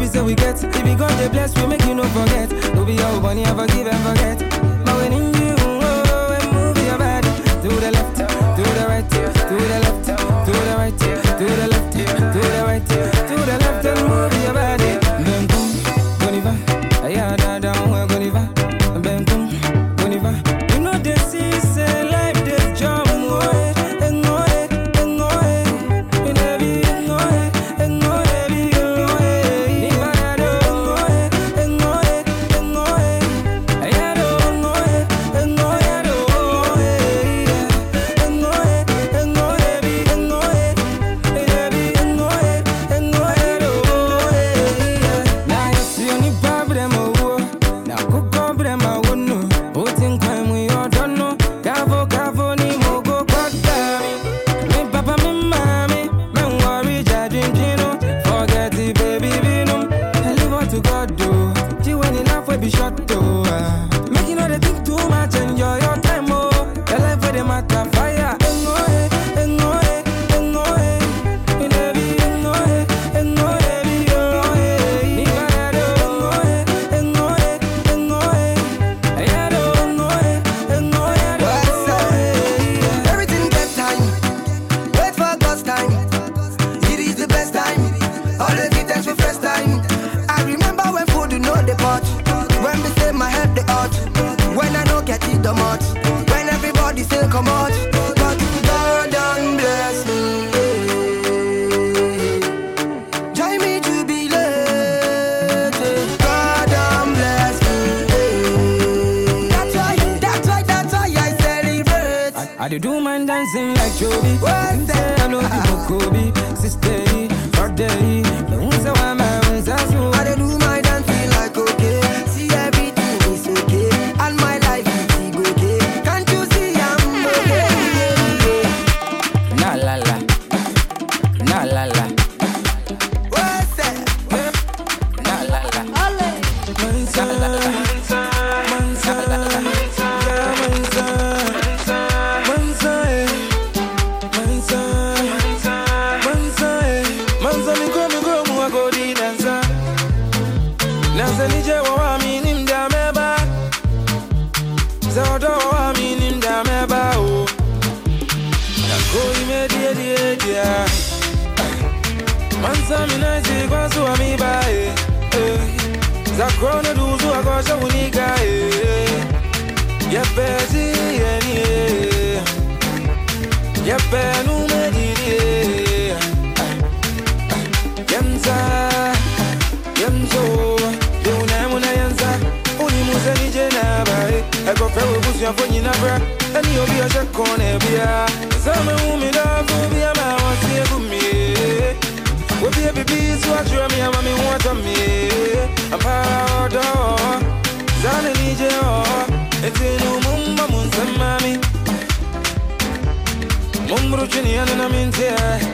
say we get. If we got the bless, we make you no forget. We'll be your money, ever give and forget. But when in you, oh, and move your body to the left, to the right, to the left, to the right, to the left, to the right, to the left, and move your body. Bang boom, goniva, ayah da down, we're goniva. Bang boom, goniva. You know this is a life, this job, and go ahead, and go ahead, and go ahead, and heavy, and go ahead, and go ahead, and go ahead. Niva do, and go ahead, and go ahead, and go ahead. Ayah do, and go ahead, and go ahead, and go ahead, and go ahead, and go ahead, and go ahead, and heavy, and go ahead, and go ahead, oh yeah. Now you see any problem, oh, now cook problem, I won't know. Putting crime we all don't know. Cavo, cavo, ni mogo, kwakami. Me papa, me mommy, me worry, judging, Gino. Forget it, baby, binum. I live what to God do. She went enough, we be shot to. Make you know they think too much, enjoy your time, oh. Your life with the matter, fire. And go ahead, and go ahead, and go ahead. And heavy, and go ahead, and go ahead, and go ahead. Niva do, and go ahead, and go ahead, and go ahead. Ayah do, and go ahead, and go ahead, and What's go up? ahead. Everything get time. Wait for God's time. It is the best time. All the details for first time. I remember when food you know the pot. When they say my head the hot. When I don't get it the much. When everybody say come out. But God done bless me. Join me to be late. God done bless me. That's why, that's why, that's why I celebrate. I do do mine dancing like Joby. What's that? I know people Kobe, sister, birthday. Who's the one man who's a I so? dey do my dance feel like okay. See everything is okay. And my life is okay. Can't you see I'm okay? Na la la, na la la, What's that? na la la. Mansa, mansa, mansa, yeah, mansa, mansa, eh. Mansa, mansa, eh. Mansa, mi go, mi go, mu a go di dansa. Dansa ni je wa wa mi nim da meba. Zodo wa wa mi nim da meba oh. Na go ime die die die. Mansa mi na si kwa su wa mi ba eh. eh. Zakrona duzu a go sha unika eh. Yepe si eni eh. Yepe nu me di di eh. Yemza, yemzo, yuna muna yemza. Uni muze ni jena bae. Ego fe ubusu ya fonyi na bra. Eni obi a shakone bia. Zame umi da fubia ma wasi egumi. Wobi e bibi su achura mi ama mi wata mi. Ampara odo, zane ni je o. Etinu mumba munsamami. Mumbru chini anu na minte.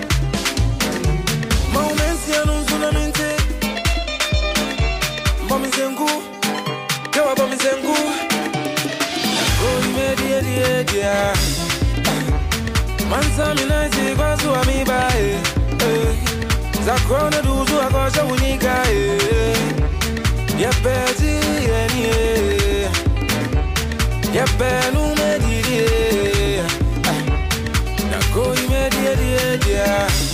Moments ya nunzuna mente. Bomi zengu, kewa bomi zengu. Go ime die die die. Mansa mi na si kwa su ami ba eh. eh. Zakrona duzu a kwa sha unika eh. Yepe ti eni eh. Yepe nu me di di eh. Na go ime die die die.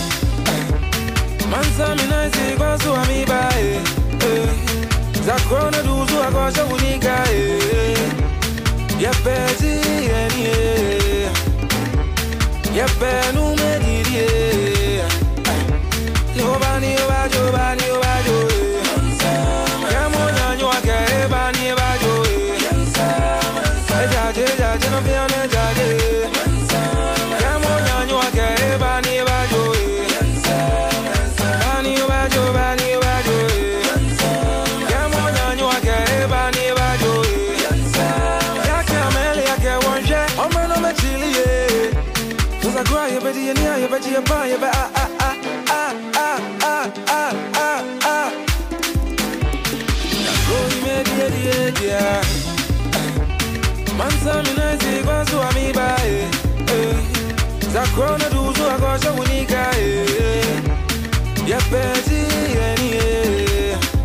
Mansa mi na si kwa su ami ba eh. eh. Zakrona duzu a kwa sha unika eh. Yepe ti eni eh. Yepe nu me di di eh. Yobani yobajo bani yobajo eh. Yamo nyanyo ake bani yobajo eh. Ejaje ejaje no fi ane ejaje. Yamo nyanyo ake bani yobajo eh. Bani yobajo bani yobajo eh. Yamo nyanyo ake bani yobajo eh. Yake ameli yake wonje omwe no mechili eh. Tuza kwa yebedi yeni yebedi yeba yeba ah ah ah ah ah ah ah ah ah. Go ime die die die. Mansa mi na si kwa su ami ba eh. eh. Zakrona duzu a kwa sha unika eh. Yepe ti eni eh.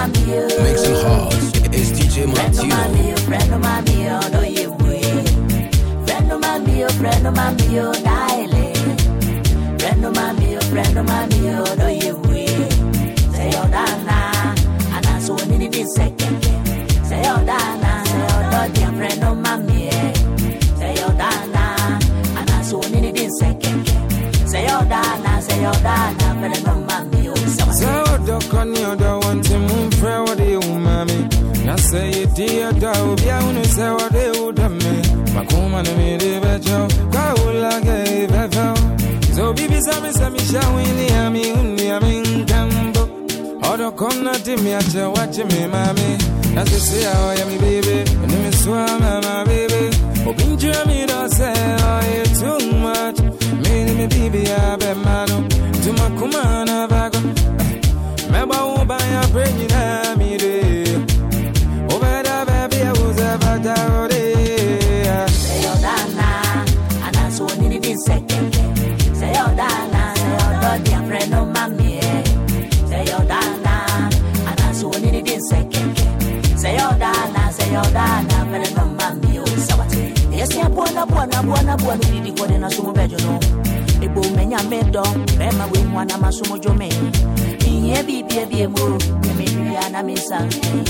Mixing hard. It's D J Martino. Friend of my meal, no you will. Friend of my meal, friend of my meal, darling. Friend of my meal, friend of my meal, no you will. Say oh Dana, and I saw in the second. Say oh Dana, say oh dear friend of my meal. Say oh Dana, and I saw in the second. Say oh Dana, say oh Dana, friend of my meal. Say oh Dokon, you don't want to move for what you mommy. Na say dear dog, ya unu say what they would have me. Makuma no me de becho, ka ula ge becho. So bibi sami sami shawini ami uni ami ngambo. Odo kona timi ache wache me mami. Na say oh ya mi baby, ni me swama my baby. Obinja mi do say oh you too much. Me ni me baby ya be mano. To makuma na bago. Meba uba ya bring na mi de. Say oh Dana, and I saw in the second. Say oh Dana, say oh dear friend of mommy. Say oh Dana, and I saw in the second. Say oh Dana, say oh Dana, friend of mommy. So what? Yes, I buona buona buona buona di di na sumo bejo no. Ebo menya medo, bema we mwana masumo jome. Iye bi bi bi mo, me bi ana me san.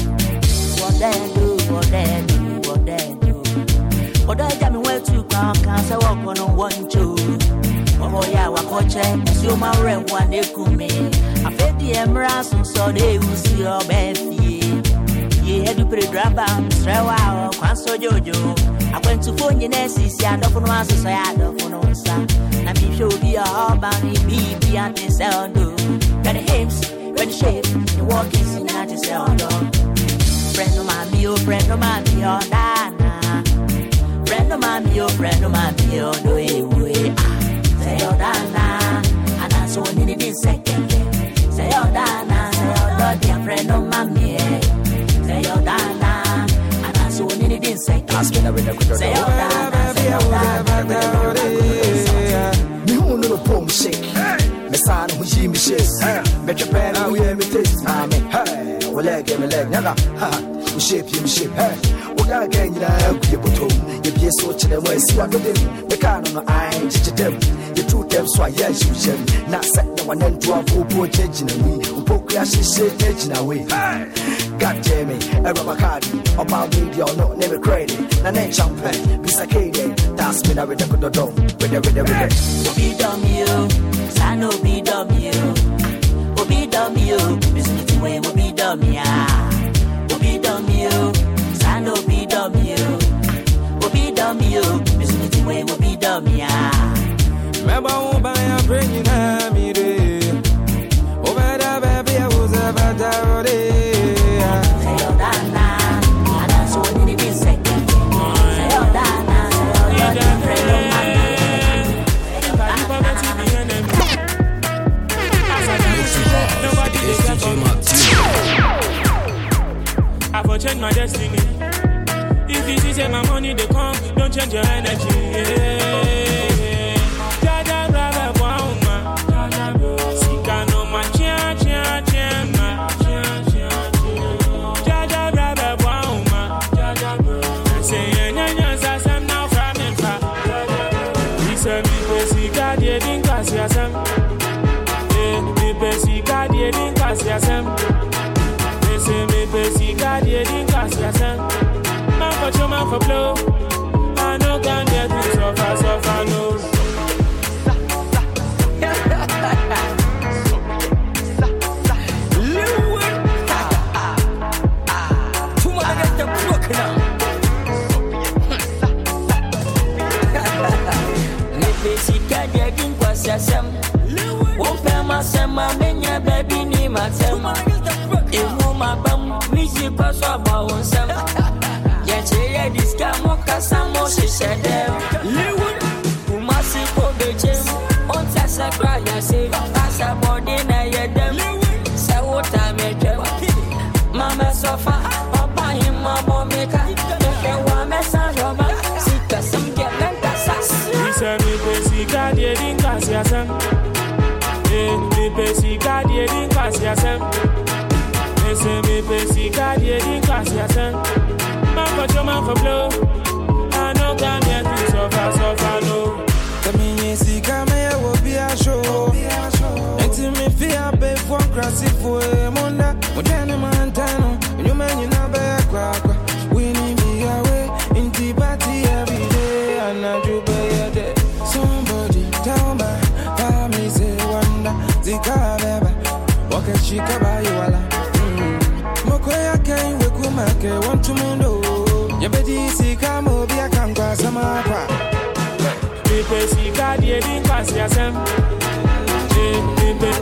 What they do, what they do, what they do. What I tell me where to come, can't say walk on one two. Oh, yeah, what coach, you my red one, they could me. I fed the emerald, so they will see your baby. You had to put a drop on, stray wow, Quanso Jojo. I went to phone your nessie, and often once, so I don't know, son. Now me show be a harbor, be be at the sound. Got the hips, got the shape, the walk is in at the sound. Friend of my meal, friend of my meal, Dana. Friend of my meal, friend of my meal, do it way. Say oh Dana, and I saw in the second. Say oh Dana, say oh dear friend of my meal. Say oh Dana, and I saw in the second. Say oh Dana, say oh Dana. Me who know the shake. Me son who she me shakes. Me Japan who hear me taste. Amen. Hey. We leg me leg, nana. Ha, we shape you, shape. Hey, we gotta get you now. You put home. You be so chill and see what you do. The kind of eye, you them. You two them so yes, you shall not set the one and drop who put changing me. Who put crash shit changing away. God damn it, ever Bacardi. About radio, no never credit. Na name champagne, Mister K D. That's me now with the good dog. With the with the with the. Be dumb you, Sano be dumb you. Be dumb you, Mister Way will be dumb ya. Will be dumb you, Sando be dumb you. Will be dumb you, Mister Way will be dumb ya. Meba uba ya bring you na mi de. Over the baby I was about to say oh Dana, and I saw in the second. Say oh Dana, say oh Dana, friend of mine. It's D J Martino. I for change my destiny. If you see say my money they come, don't change your energy. Yeah. Jaja brava bouma. Jaja bro. Sika no ma chia chia chia ma. Chia chia chia. Jaja brava bouma. Jaja bro. I say nya nya sa sam now from in fa. We say me pe sika die din kasi asam. Eh, me pe sika die din kasi asam. Me say me pe sika die din kasi asam. Man for show, man for blow. I know can't get this so far, so far, no. Too much against the book now. Nipe sika degin kwa sasem. Wompe masema menya baby ni matem. Imu mabam, misi kwa swaba onsem. Yacheye diska moka samo shishede. Umasi ko beche, onta sakra yase. Asa body na yedem. Sa wota meje. Mama sofa, papa hima momeka. Eke wa mesa roba. Sika samge lenta sas. Isa mi pe sika die din kasi asem. Eh, mi pe sika die din kasi asem. Me say me pesi kadi edin kwasi asen. Man for show, man for blow. I know come here to suffer, suffer no. Tami yesi kame ya wobi a show. Enti me fi a be for krasi fue monda. Modene mantano, you man you na be kwa kwa. We need be away, inti party every day. And I do be there. Somebody tell me, tell me say wonder. Zika beba, waka shika ba you wala. Moko ya kai we kumake want to mundo. Yabedi sika mo bi akankwa sama kwa. Me pesi kadi edin kwasi asen. Je me pe.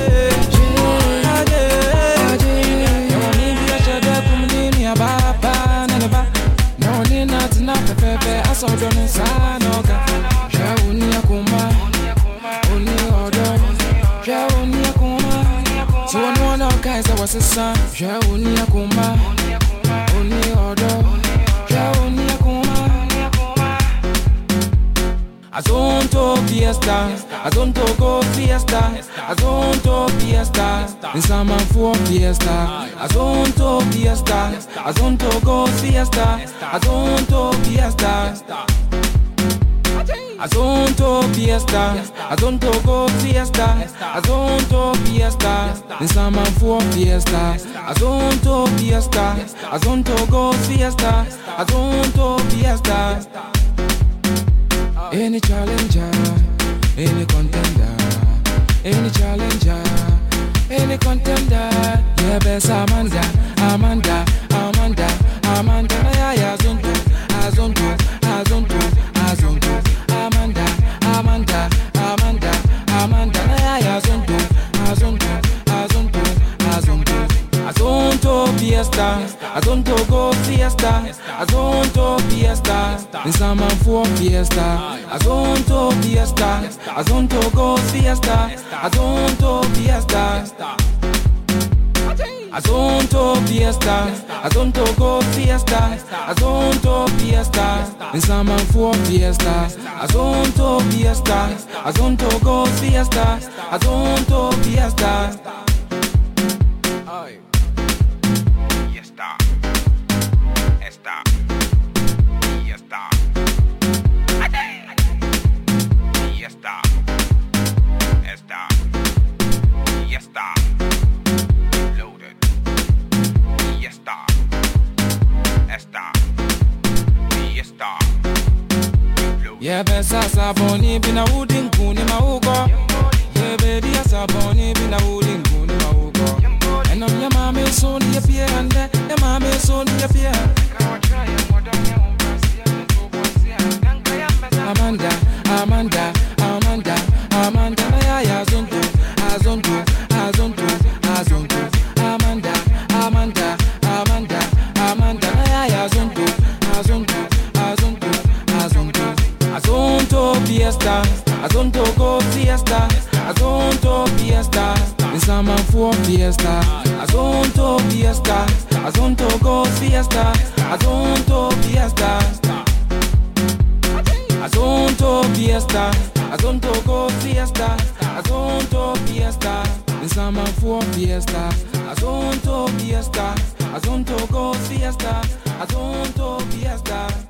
Ade ade. Yo ni bi a chada kumni ni ababa na na ba. No ni na tina pepepe aso don sa no ka. Ja uni akuma. Uni odo. Ja uni akuma. So no no guys that was a son. Ja uni akuma. Uni odo. Ja uni akuma. Azonto fiesta, azonto go fiesta, azonto fiesta, insama for fiesta, azonto fiesta, azonto go fiesta, azonto fiesta, azonto fiesta, azonto go fiesta, azonto fiesta, insama for fiesta, azonto fiesta, azonto go fiesta, azonto fiesta. Any challenger, any contender, any challenger, any contender. Yeah, best Amanda, Amanda, Amanda, Amanda. Yeah, yeah, Zonto, Azonto, Azonto, Azonto, Amanda, Amanda, Amanda, Amanda. Yeah, yeah, Zonto, Azonto, Azonto, Azonto, Azonto fiesta, Azonto go fiesta, Azonto fiesta, insama for fiesta, Azonto fiesta, Azonto go fiesta, Azonto fiesta, Azonto fiesta, Azonto go fiesta, Azonto fiesta, insama for fiesta, Azonto fiesta, Azonto go fiesta, Azonto fiesta. Yeah, besa saboni bina udin kuni maugo. Yeah, baby, saboni bina udin kuni maugo. And I'm your mommy son, your peer, and your mommy son, your peer. Amanda, Amanda, Amanda, Amanda, yeah, Azonto, Azonto, Azonto, Azonto, Amanda, Amanda, Amanda, Amanda, yeah, Azonto, Azonto, Azonto, Azonto, Azonto fiesta, Azonto go fiesta, Azonto fiesta, insama for fiesta, Azonto fiesta, Azonto go fiesta, Azonto fiesta. Azonto fiesta, Azonto go fiesta, Azonto fiesta, insama for fiesta, Azonto fiesta, Azonto go fiesta, Azonto fiesta.